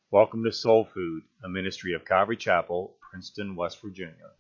Welcome to Soul Food, a ministry of Calvary Chapel, Princeton, West Virginia.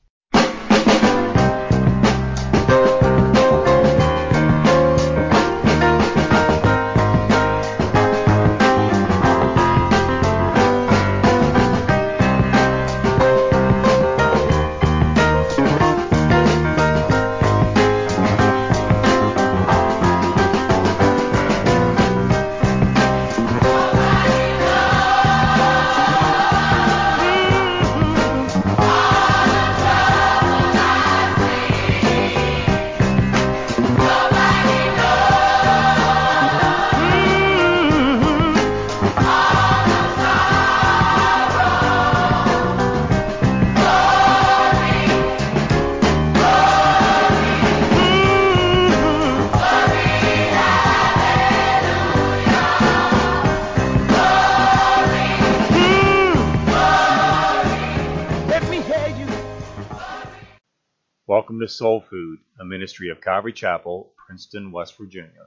Welcome to Soul Food, a ministry of Calvary Chapel, Princeton, West Virginia.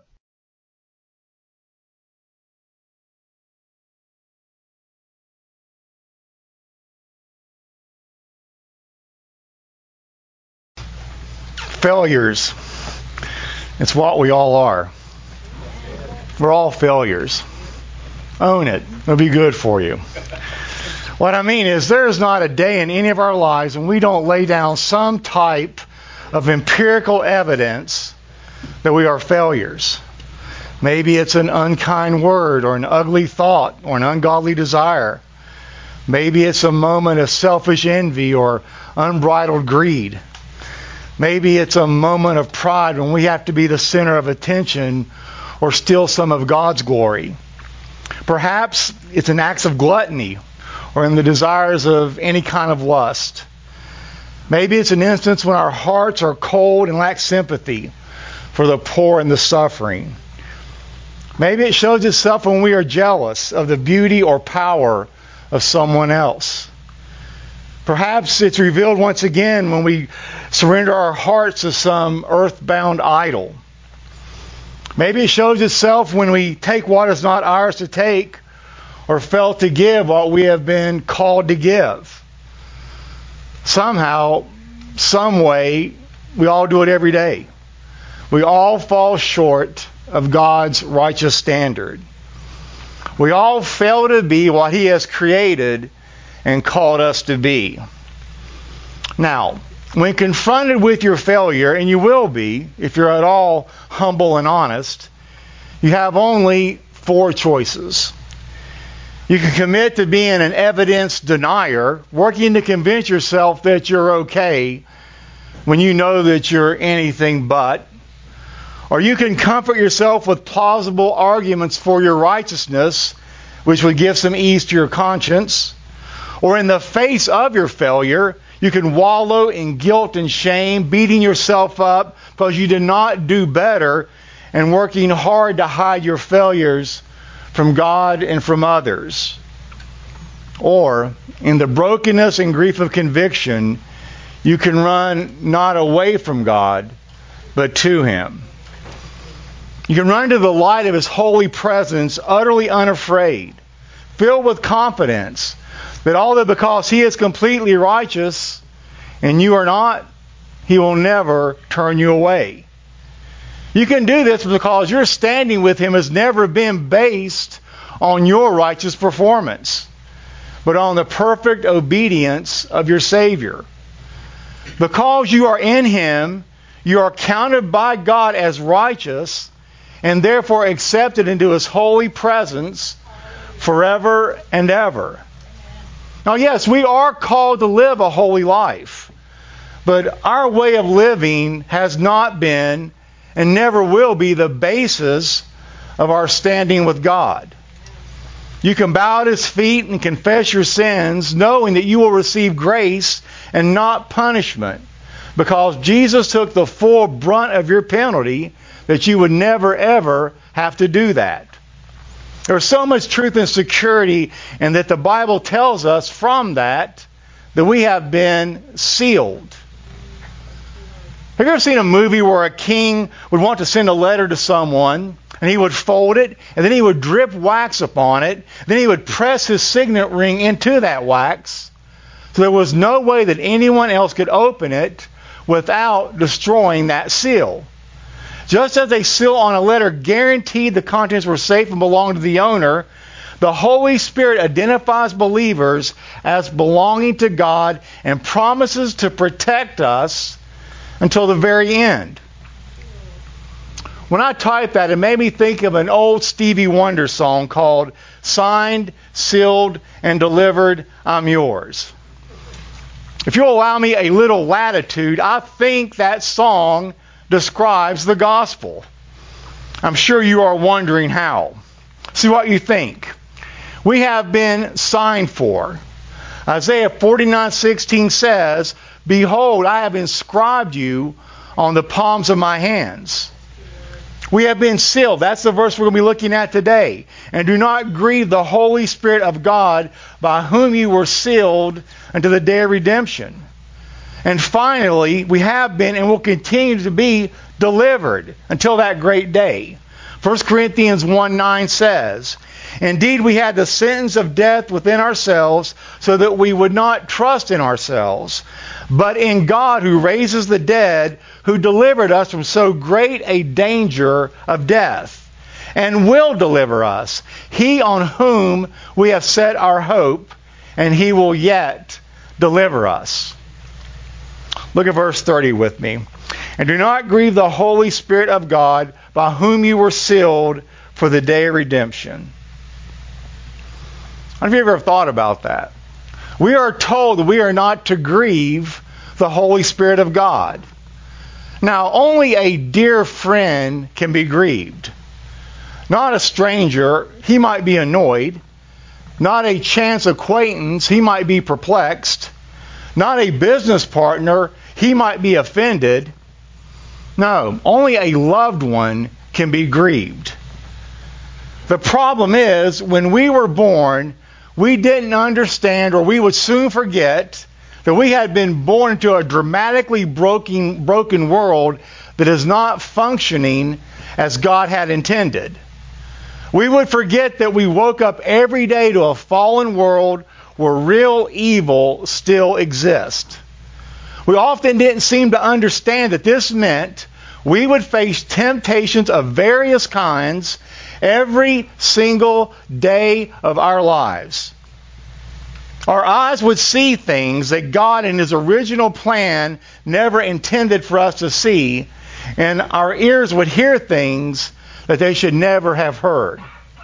Failures. It's what we all are. We're all failures. Own it. It'll be good for you. What I mean is there is not a day in any of our lives when we don't lay down some type of empirical evidence that we are failures. Maybe it's an unkind word or an ugly thought or an ungodly desire. Maybe it's a moment of selfish envy or unbridled greed. Maybe it's a moment of pride when we have to be the center of attention or steal some of God's glory. Perhaps it's an act of gluttony or in the desires of any kind of lust. Maybe it's an instance when our hearts are cold and lack sympathy for the poor and the suffering. Maybe it shows itself when we are jealous of the beauty or power of someone else. Perhaps it's revealed once again when we surrender our hearts to some earthbound idol. Maybe it shows itself when we take what is not ours to take or fail to give what we have been called to give. Somehow, some way, we all do it every day. We all fall short of God's righteous standard. We all fail to be what He has created and called us to be. Now, when confronted with your failure, and you will be if you're at all humble and honest, you have only 4 choices. You can commit to being an evidence denier, working to convince yourself that you're okay when you know that you're anything but. Or you can comfort yourself with plausible arguments for your righteousness, which would give some ease to your conscience. Or in the face of your failure, you can wallow in guilt and shame, beating yourself up because you did not do better and working hard to hide your failures from God and from others. Or, in the brokenness and grief of conviction, you can run not away from God, but to Him. You can run to the light of His holy presence, utterly unafraid, filled with confidence that although because He is completely righteous and you are not, He will never turn you away. You can do this because your standing with Him has never been based on your righteous performance, but on the perfect obedience of your Savior. Because you are in Him, you are counted by God as righteous and therefore accepted into His holy presence forever and ever. Now, yes, we are called to live a holy life, but our way of living has not been and never will be the basis of our standing with God. You can bow at His feet and confess your sins, knowing that you will receive grace and not punishment, because Jesus took the full brunt of your penalty, that you would never ever have to do that. There's so much truth and security, and that the Bible tells us from that we have been sealed. Have you ever seen a movie where a king would want to send a letter to someone and he would fold it, and then he would drip wax upon it. Then he would press his signet ring into that wax. So there was no way that anyone else could open it without destroying that seal. Just as a seal on a letter guaranteed the contents were safe and belonged to the owner, the Holy Spirit identifies believers as belonging to God and promises to protect us until the very end. When I typed that, it made me think of an old Stevie Wonder song called Signed, Sealed, and Delivered, I'm Yours. If you'll allow me a little latitude, I think that song describes the gospel. I'm sure you are wondering how. See what you think. We have been signed for. Isaiah 49:16 says, "Behold, I have inscribed you on the palms of my hands." We have been sealed. That's the verse we're going to be looking at today. And do not grieve the Holy Spirit of God, by whom you were sealed unto the day of redemption. And finally, we have been and will continue to be delivered until that great day. 1 Corinthians 1:9 says, "Indeed, we had the sentence of death within ourselves, so that we would not trust in ourselves, but in God who raises the dead, who delivered us from so great a danger of death, and will deliver us. He on whom we have set our hope, and he will yet deliver us." Look at verse 30 with me. "And do not grieve the Holy Spirit of God, by whom you were sealed for the day of redemption." Have you ever thought about that? We are told that we are not to grieve the Holy Spirit of God. Now, only a dear friend can be grieved. Not a stranger, he might be annoyed. Not a chance acquaintance, he might be perplexed. Not a business partner, he might be offended. No, only a loved one can be grieved. The problem is, when we were born, we didn't understand, or we would soon forget, that we had been born into a dramatically broken world that is not functioning as God had intended. We would forget that we woke up every day to a fallen world where real evil still exists. We often didn't seem to understand that this meant we would face temptations of various kinds every single day of our lives. Our eyes would see things that God in His original plan never intended for us to see, and our ears would hear things that they should never have heard.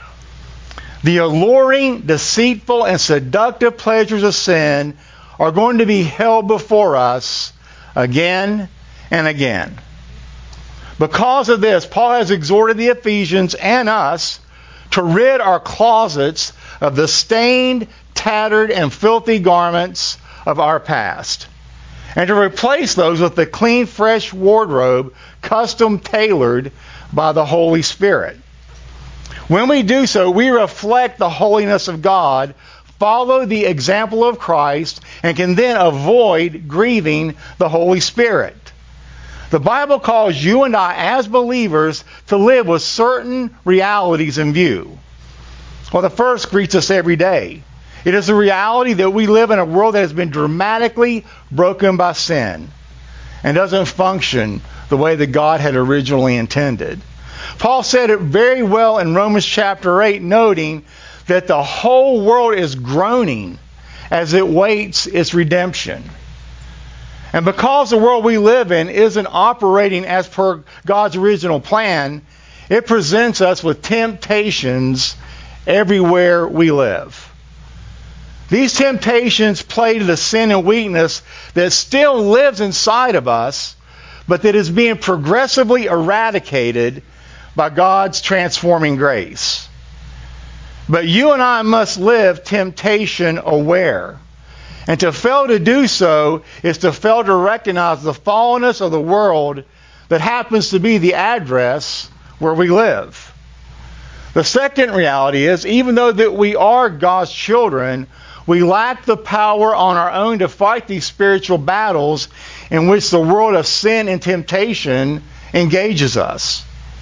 The alluring, deceitful, and seductive pleasures of sin are going to be held before us again and again. Because of this, Paul has exhorted the Ephesians and us to rid our closets of the stained, tattered, and filthy garments of our past, and to replace those with the clean, fresh wardrobe custom tailored by the Holy Spirit. When we do so, we reflect the holiness of God, follow the example of Christ, and can then avoid grieving the Holy Spirit. The Bible calls you and I, as believers, to live with certain realities in view. Well, the first greets us every day. It is the reality that we live in a world that has been dramatically broken by sin and doesn't function the way that God had originally intended. Paul said it very well in Romans chapter 8, noting that the whole world is groaning as it waits its redemption. And because the world we live in isn't operating as per God's original plan, it presents us with temptations everywhere we live. These temptations play to the sin and weakness that still lives inside of us, but that is being progressively eradicated by God's transforming grace. But you and I must live temptation aware. And to fail to do so is to fail to recognize the fallenness of the world that happens to be the address where we live. The second reality is, even though that we are God's children, we lack the power on our own to fight these spiritual battles in which the world of sin and temptation engages us.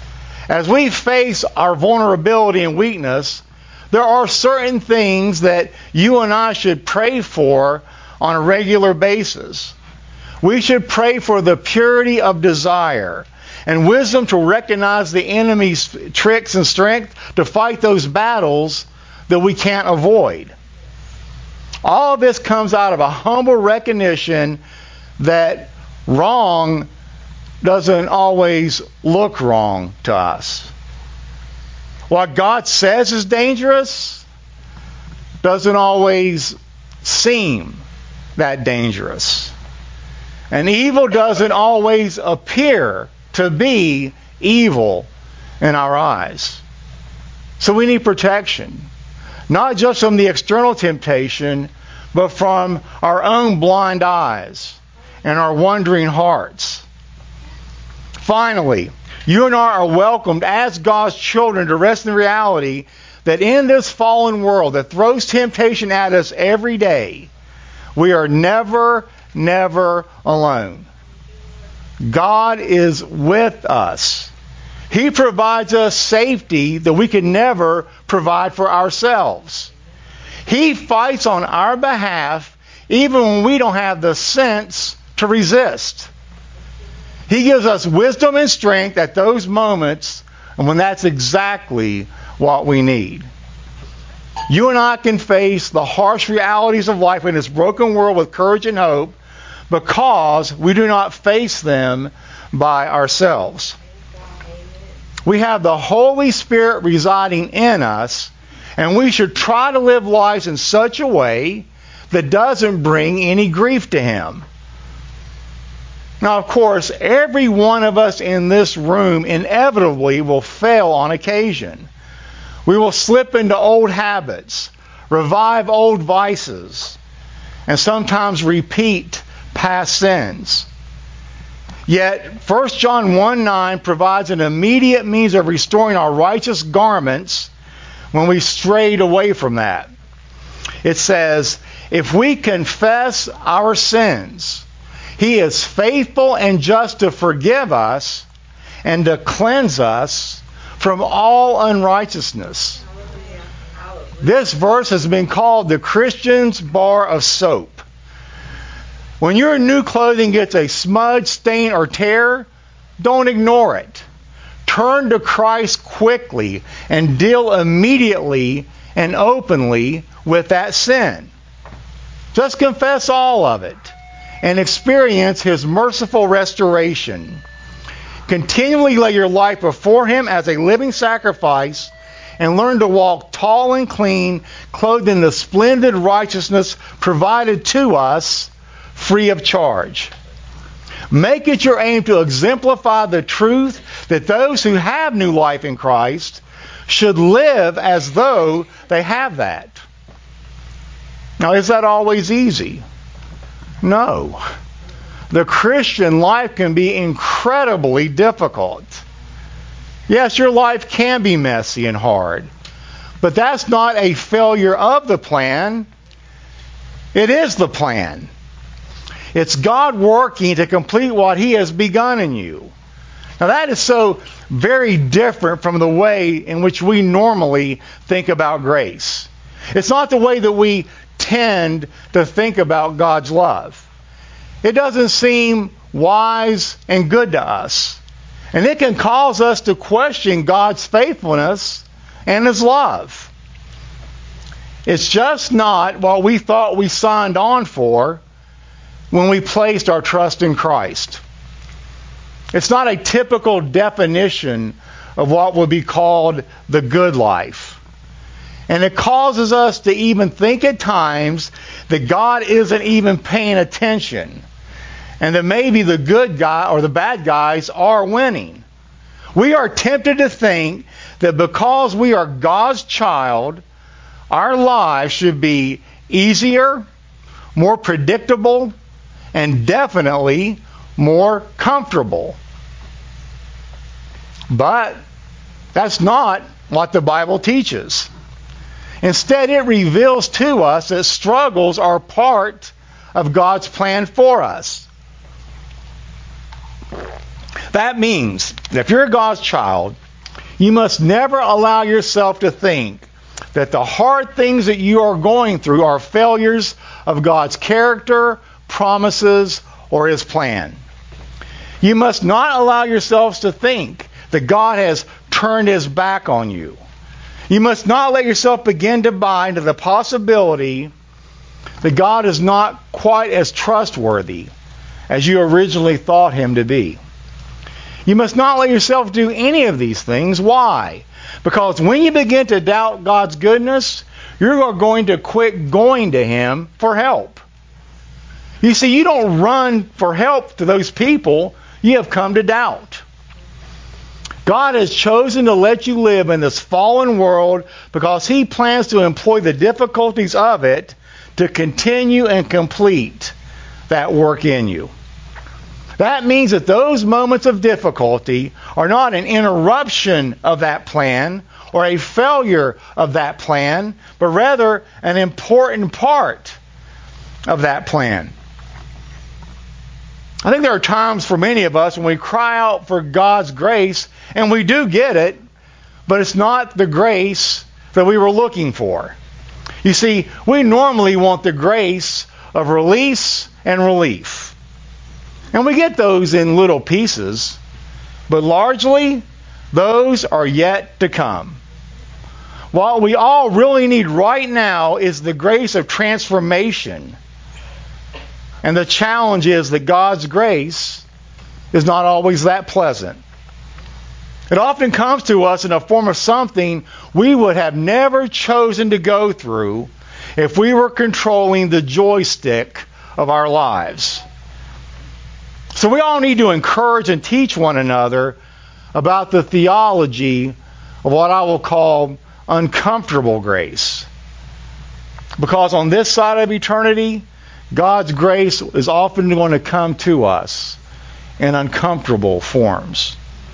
As we face our vulnerability and weakness, there are certain things that you and I should pray for on a regular basis. We should pray for the purity of desire and wisdom to recognize the enemy's tricks and strength to fight those battles that we can't avoid. All of this comes out of a humble recognition that wrong doesn't always look wrong to us. What God says is dangerous doesn't always seem that dangerous. And evil doesn't always appear to be evil in our eyes. So we need protection, not just from the external temptation, but from our own blind eyes and our wandering hearts. Finally, you and I are welcomed as God's children to rest in the reality that in this fallen world that throws temptation at us every day, we are never alone. God is with us. He provides us safety that we can never provide for ourselves. He fights on our behalf even when we don't have the sense to resist. He gives us wisdom and strength at those moments and when that's exactly what we need. You and I can face the harsh realities of life in this broken world with courage and hope because we do not face them by ourselves. We have the Holy Spirit residing in us, and we should try to live lives in such a way that doesn't bring any grief to Him. Now, of course, every one of us in this room inevitably will fail on occasion. We will slip into old habits, revive old vices, and sometimes repeat past sins. Yet, 1 John 1:9 provides an immediate means of restoring our righteous garments when we strayed away from that. It says, if we confess our sins, He is faithful and just to forgive us and to cleanse us from all unrighteousness. This verse has been called the Christian's bar of soap. When your new clothing gets a smudge, stain, or tear, don't ignore it. Turn to Christ quickly and deal immediately and openly with that sin. Just confess all of it and experience His merciful restoration. Continually lay your life before Him as a living sacrifice and learn to walk tall and clean, clothed in the splendid righteousness provided to us free of charge. Make it your aim to exemplify the truth that those who have new life in Christ should live as though they have that. Now, is that always easy? No. The Christian life can be incredibly difficult. Yes, your life can be messy and hard, but that's not a failure of the plan. It is the plan. It's God working to complete what He has begun in you. Now that is so very different from the way in which we normally think about grace. It's not the way that we tend to think about God's love. It doesn't seem wise and good to us. And it can cause us to question God's faithfulness and His love. It's just not what we thought we signed on for when we placed our trust in Christ. It's not a typical definition of what would be called the good life. And it causes us to even think at times that God isn't even paying attention, and that maybe the good guy or the bad guys are winning. We are tempted to think that because we are God's child, our lives should be easier, more predictable, and definitely more comfortable. But that's not what the Bible teaches. Instead, it reveals to us that struggles are part of God's plan for us. That means that if you're God's child, You must never allow yourself to think that the hard things that you are going through are failures of God's character, promises, or His plan. You must not allow yourselves to think that God has turned His back on you. You must not let yourself begin to buy into the possibility that God is not quite as trustworthy as you originally thought Him to be. You must not let yourself do any of these things. Why? Because when you begin to doubt God's goodness, you're going to quit going to Him for help. You see, you don't run for help to those people you have come to doubt. God has chosen to let you live in this fallen world because He plans to employ the difficulties of it to continue and complete that work in you. That means that those moments of difficulty are not an interruption of that plan or a failure of that plan, but rather an important part of that plan. I think there are times for many of us when we cry out for God's grace, and we do get it, but it's not the grace that we were looking for. You see, we normally want the grace of release and relief. And we get those in little pieces, but largely, those are yet to come. What we all really need right now is the grace of transformation. And the challenge is that God's grace is not always that pleasant. It often comes to us in a form of something we would have never chosen to go through if we were controlling the joystick of our lives. So we all need to encourage and teach one another about the theology of what I will call uncomfortable grace. Because on this side of eternity, God's grace is often going to come to us in uncomfortable forms.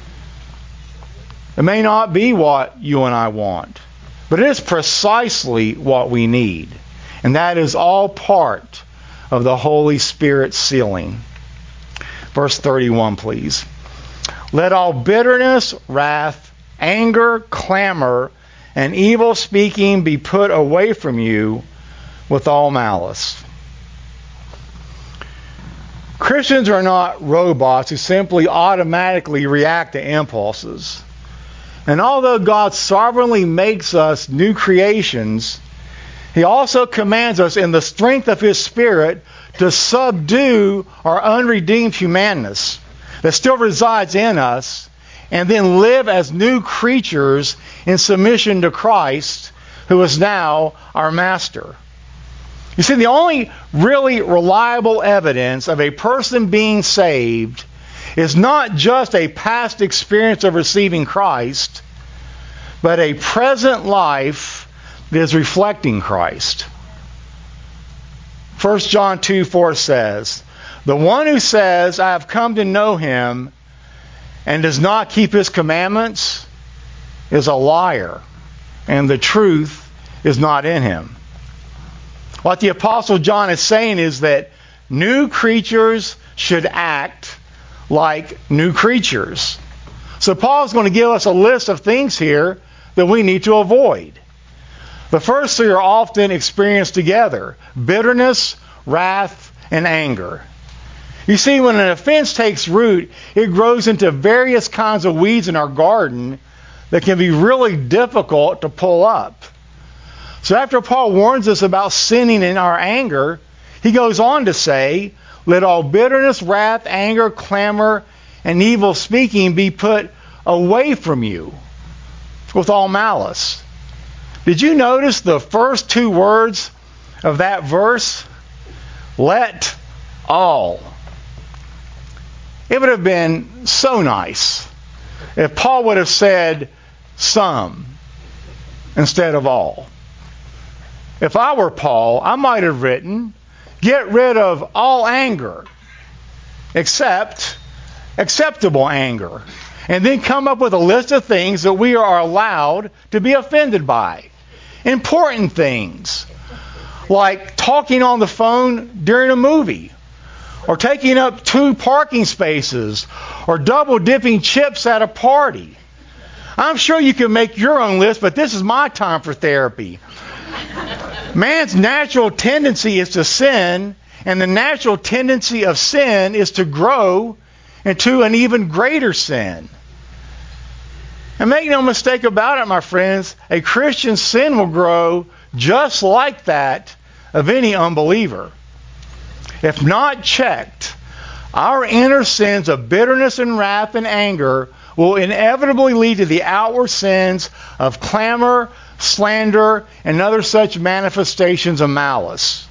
It may not be what you and I want, but it is precisely what we need. And that is all part of the Holy Spirit's sealing. Verse 31, please. Let all bitterness, wrath, anger, clamor, and evil speaking be put away from you with all malice. Christians are not robots who simply automatically react to impulses. And although God sovereignly makes us new creations, He also commands us in the strength of His Spirit to subdue our unredeemed humanness that still resides in us and then live as new creatures in submission to Christ, who is now our Master. You see, the only really reliable evidence of a person being saved is not just a past experience of receiving Christ, but a present life that is reflecting Christ. 1 John 2:4 says, "The one who says, 'I have come to know Him,' and does not keep His commandments is a liar, and the truth is not in him." What the Apostle John is saying is that new creatures should act like new creatures. So Paul's going to give us a list of things here that we need to avoid. The first three are often experienced together: bitterness, wrath, and anger. You see, when an offense takes root, it grows into various kinds of weeds in our garden that can be really difficult to pull up. So after Paul warns us about sinning in our anger, he goes on to say, "Let all bitterness, wrath, anger, clamor, and evil speaking be put away from you with all malice." Did you notice the first two words of that verse? Let all. It would have been so nice if Paul would have said some instead of all. If I were Paul, I might have written, get rid of all anger except acceptable anger. And then come up with a list of things that we are allowed to be offended by. Important things, like talking on the phone during a movie, or taking up 2 parking spaces, or double dipping chips at a party. I'm sure you can make your own list, but this is my time for therapy. Man's natural tendency is to sin, and the natural tendency of sin is to grow into an even greater sin. And make no mistake about it, my friends, a Christian sin will grow just like that of any unbeliever. If not checked, our inner sins of bitterness and wrath and anger will inevitably lead to the outward sins of clamor, slander, and other such manifestations of malice.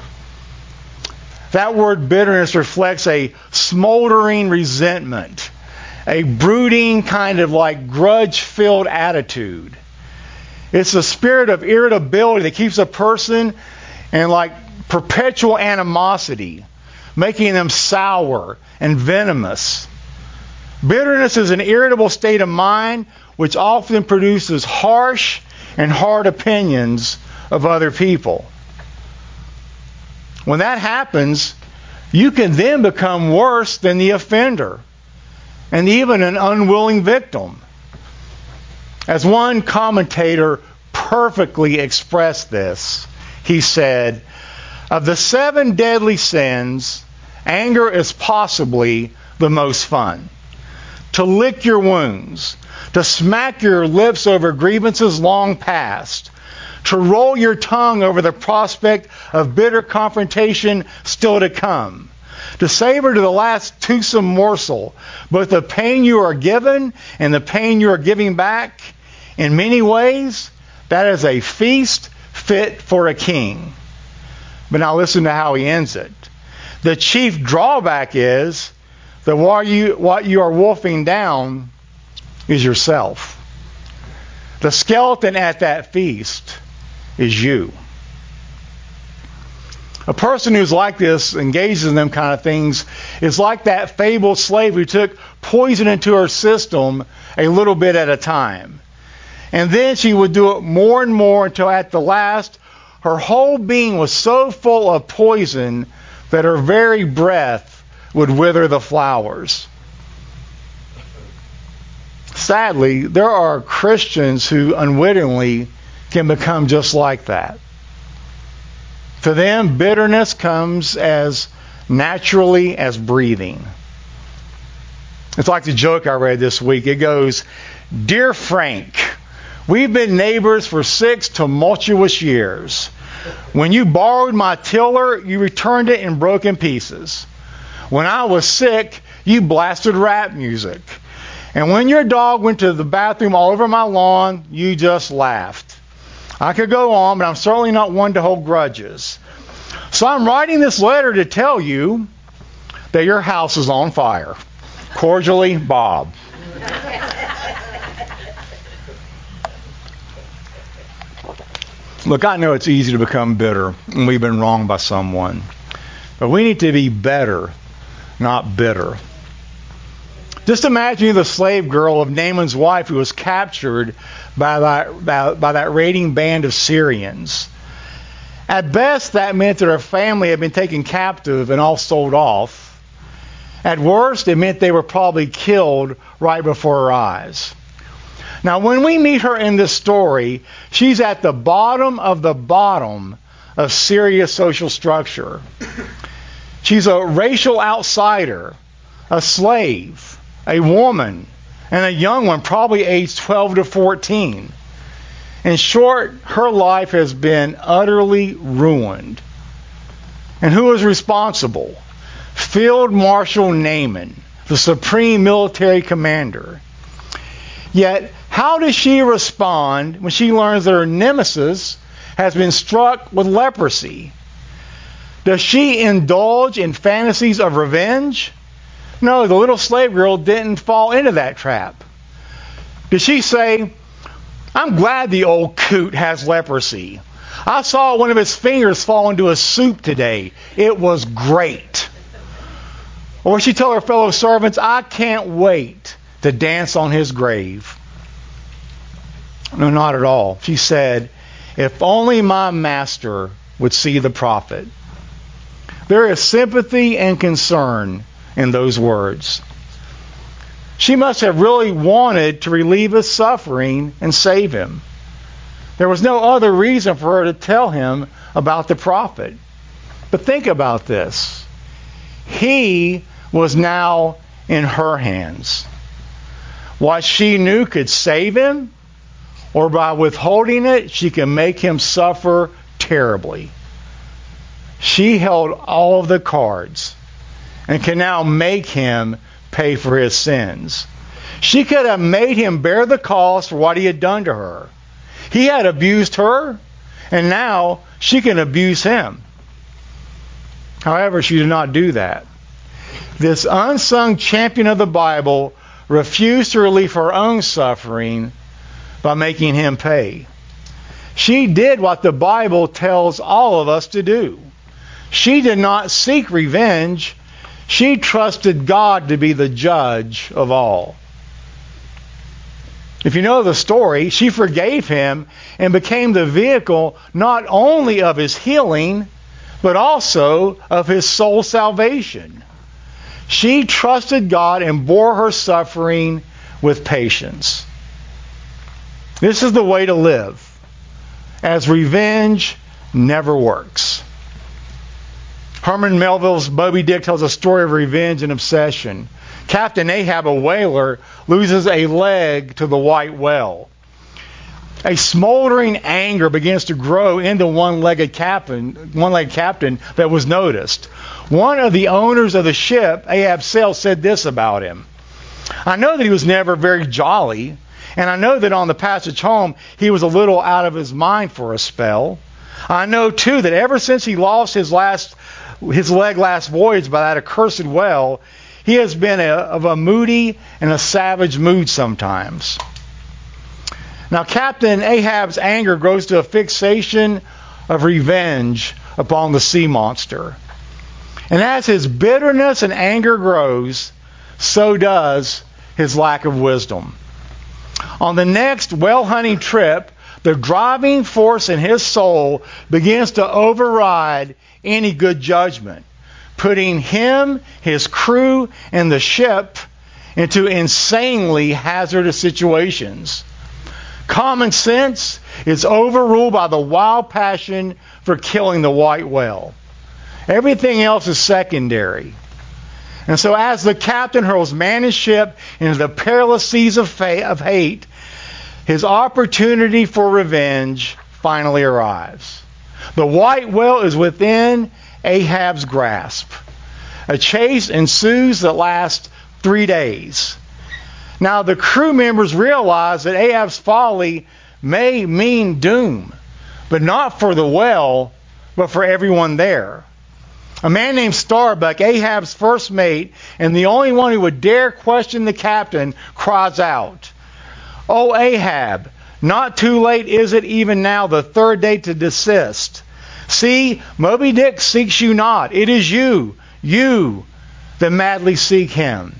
That word bitterness reflects a smoldering resentment, a brooding kind of like grudge-filled attitude. It's the spirit of irritability that keeps a person in like perpetual animosity, making them sour and venomous. Bitterness is an irritable state of mind which often produces harsh and hard opinions of other people. When that happens, you can then become worse than the offender and even an unwilling victim. As one commentator perfectly expressed this, he said, "Of the 7 deadly sins, anger is possibly the most fun. To lick your wounds, to smack your lips over grievances long past, to roll your tongue over the prospect of bitter confrontation still to come, to savor to the last toothsome morsel both the pain you are given and the pain you are giving back. In many ways, that is a feast fit for a king." But now listen to how he ends it. The chief drawback is that what you are wolfing down is yourself. The skeleton at that feast is you. A person who's like this, engages in them kind of things, is like that fabled slave who took poison into her system a little bit at a time. And then she would do it more and more until at the last, her whole being was so full of poison that her very breath would wither the flowers. Sadly, there are Christians who unwittingly can become just like that. For them, bitterness comes as naturally as breathing. It's like the joke I read this week. It goes, "Dear Frank, we've been neighbors for 6 tumultuous years. When you borrowed my tiller, you returned it in broken pieces. When I was sick, you blasted rap music. And when your dog went to the bathroom all over my lawn, you just laughed. I could go on, but I'm certainly not one to hold grudges. So I'm writing this letter to tell you that your house is on fire. Cordially, Bob." Look, I know it's easy to become bitter when we've been wronged by someone. But we need to be better, not bitter. Just imagine the slave girl of Naaman's wife who was captured by that raiding band of Syrians. At best, that meant that her family had been taken captive and all sold off. At worst, it meant they were probably killed right before her eyes. Now, when we meet her in this story, she's at the bottom of Syria's social structure. She's a racial outsider, a slave, a woman, and a young one, probably aged 12 to 14. In short, her life has been utterly ruined. And who is responsible? Field Marshal Naaman, the supreme military commander. Yet, how does she respond when she learns that her nemesis has been struck with leprosy? Does she indulge in fantasies of revenge? No, the little slave girl didn't fall into that trap. Did she say, "I'm glad the old coot has leprosy. I saw one of his fingers fall into a soup today. It was great"? Or she told her fellow servants, "I can't wait to dance on his grave"? No, not at all. She said, "If only my master would see the prophet." There is sympathy and concern in those words. She must have really wanted to relieve his suffering and save him. There was no other reason for her to tell him about the prophet. But think about this. He was now in her hands. What she knew could save him, or by withholding it, she can make him suffer terribly. She held all of the cards and can now make him pay for his sins. She could have made him bear the cost for what he had done to her. He had abused her, and now she can abuse him. However, she did not do that. This unsung champion of the Bible refused to relieve her own suffering by making him pay. She did what the Bible tells all of us to do. She did not seek revenge. She trusted God to be the judge of all. If you know the story, she forgave him and became the vehicle not only of his healing, but also of his soul salvation. She trusted God and bore her suffering with patience. This is the way to live, as revenge never works. Herman Melville's Moby Dick tells a story of revenge and obsession. Captain Ahab, a whaler, loses a leg to the white whale. A smoldering anger begins to grow in the one-legged captain that was noticed. One of the owners of the ship Ahab sailed said this about him: "I know that he was never very jolly, and I know that on the passage home he was a little out of his mind for a spell. I know too that ever since he lost his leg last voyage by that accursed whale, he has been of a moody and a savage mood sometimes." Now, Captain Ahab's anger grows to a fixation of revenge upon the sea monster. And as his bitterness and anger grows, so does his lack of wisdom. On the next whale hunting trip, the driving force in his soul begins to override any good judgment, putting him, his crew, and the ship into insanely hazardous situations. Common sense is overruled by the wild passion for killing the white whale. Everything else is secondary. And so as the captain hurls man and ship into the perilous seas of hate, his opportunity for revenge finally arrives. The white whale is within Ahab's grasp. A chase ensues that lasts 3 days. Now the crew members realize that Ahab's folly may mean doom, but not for the whale, but for everyone there. A man named Starbuck, Ahab's first mate, and the only one who would dare question the captain, cries out, "O Ahab, not too late is it even now, the 3rd day to desist. See, Moby Dick seeks you not. It is you that madly seek him."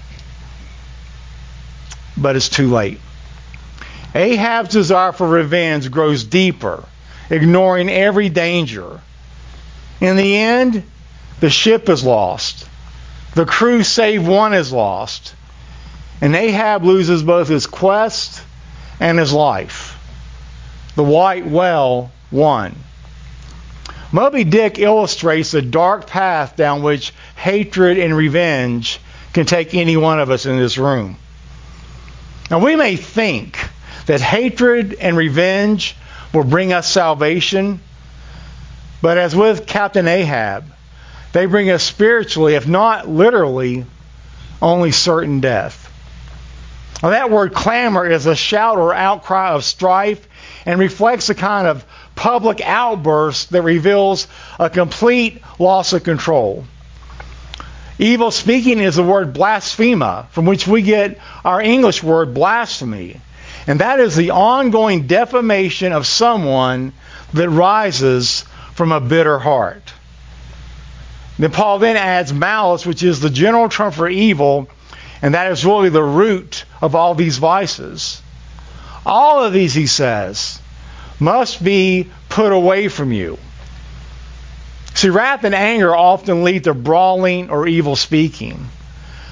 But it's too late. Ahab's desire for revenge grows deeper, ignoring every danger. In the end, the ship is lost. The crew, save one, is lost. And Ahab loses both his quest and his life. The white whale won. Moby Dick illustrates the dark path down which hatred and revenge can take any one of us in this room. Now, we may think that hatred and revenge will bring us salvation, but as with Captain Ahab, they bring us spiritually, if not literally, only certain death. Now, that word clamor is a shout or outcry of strife and reflects a kind of public outburst that reveals a complete loss of control. Evil speaking is the word blasphema, from which we get our English word blasphemy. And that is the ongoing defamation of someone that rises from a bitter heart. Then Paul then adds malice, which is the general term for evil, and that is really the root of all these vices. All of these, he says, must be put away from you. See, wrath and anger often lead to brawling or evil speaking.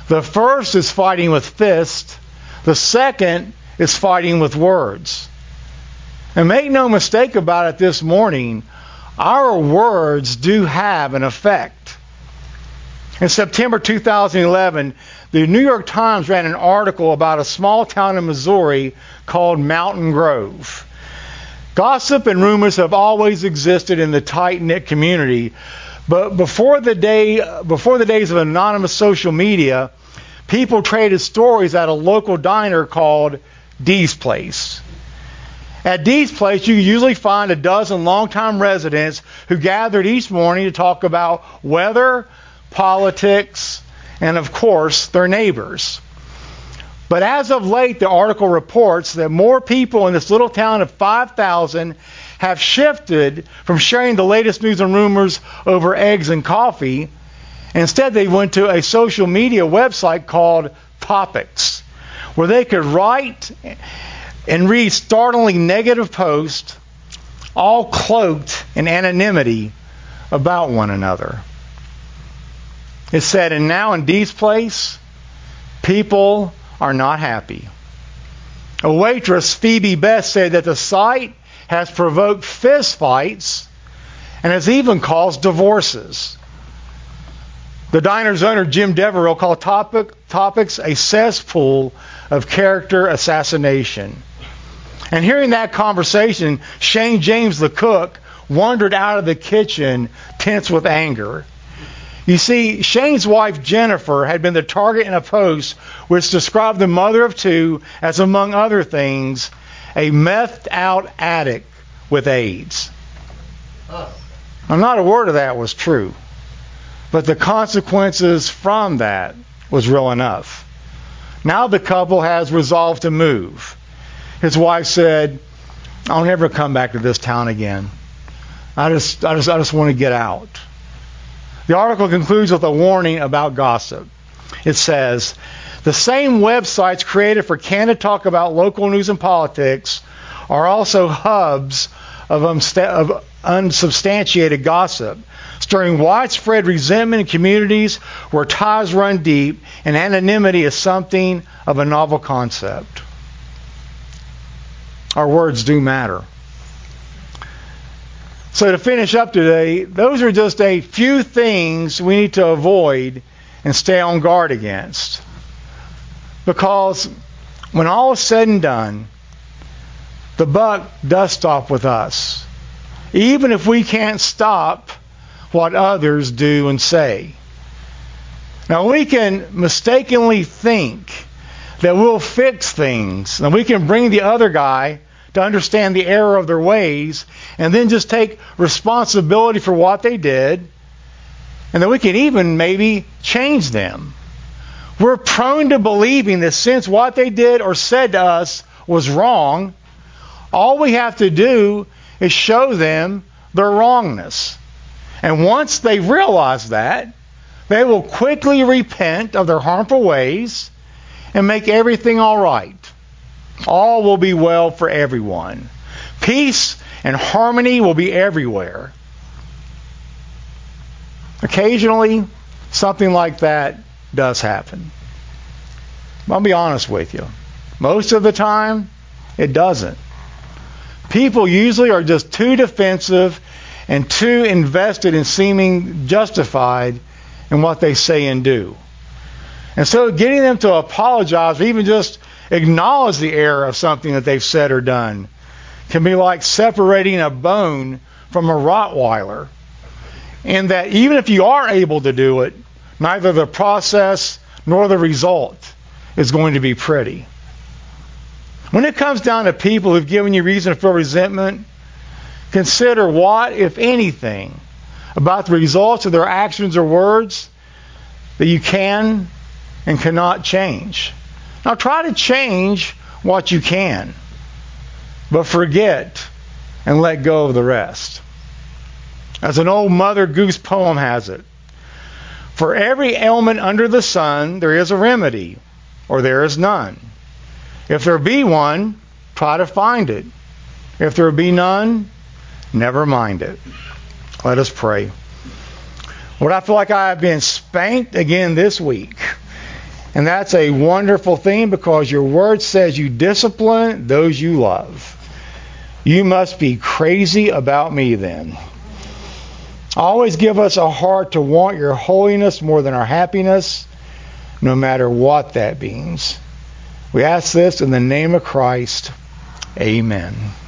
The first is fighting with fists. The second is fighting with words. And make no mistake about it this morning, our words do have an effect. In September 2011, the New York Times ran an article about a small town in Missouri called Mountain Grove. Gossip and rumors have always existed in the tight-knit community, but before the days of anonymous social media, people traded stories at a local diner called Dee's Place. At Dee's Place, you usually find a dozen longtime residents who gathered each morning to talk about weather, politics, and of course, their neighbors. But as of late, the article reports that more people in this little town of 5,000 have shifted from sharing the latest news and rumors over eggs and coffee. Instead, they went to a social media website called Topics, where they could write and read startlingly negative posts, all cloaked in anonymity about one another. It said, and now in Dee's Place, people are not happy. A waitress, Phoebe Best, said that the site has provoked fist fights and has even caused divorces. The diner's owner, Jim Devereaux, called Topics a cesspool of character assassination. And hearing that conversation, Shane James, the cook, wandered out of the kitchen tense with anger. You see, Shane's wife, Jennifer, had been the target in a post which described the mother of two as, among other things, a methed-out addict with AIDS. Now, not a word of that was true, but the consequences from that was real enough. Now the couple has resolved to move. His wife said, I'll never come back to this town again. I just want to get out. The article concludes with a warning about gossip. It says, the same websites created for candid talk about local news and politics are also hubs of unsubstantiated gossip, stirring widespread resentment in communities where ties run deep and anonymity is something of a novel concept. Our words do matter. So to finish up today, those are just a few things we need to avoid and stay on guard against. Because when all is said and done, the buck does stop with us, even if we can't stop what others do and say. Now, we can mistakenly think that we'll fix things, and we can bring the other guy to understand the error of their ways, and then just take responsibility for what they did, and then we can even maybe change them. We're prone to believing that since what they did or said to us was wrong, all we have to do is show them their wrongness. And once they realize that, they will quickly repent of their harmful ways and make everything all right. All will be well for everyone. Peace and harmony will be everywhere. Occasionally, something like that does happen. I'll be honest with you. Most of the time, it doesn't. People usually are just too defensive and too invested in seeming justified in what they say and do. And so getting them to apologize or even just acknowledge the error of something that they've said or done can be like separating a bone from a Rottweiler. In that even if you are able to do it, neither the process nor the result is going to be pretty. When it comes down to people who've given you reason to feel resentment, consider what, if anything, about the results of their actions or words that you can and cannot change. Now try to change what you can, but forget and let go of the rest. As an old Mother Goose poem has it, for every ailment under the sun, there is a remedy, or there is none. If there be one, try to find it. If there be none, never mind it. Let us pray. Lord, I feel like I have been spanked again this week. And that's a wonderful thing because your word says you discipline those you love. You must be crazy about me then. Always give us a heart to want your holiness more than our happiness, no matter what that means. We ask this in the name of Christ. Amen.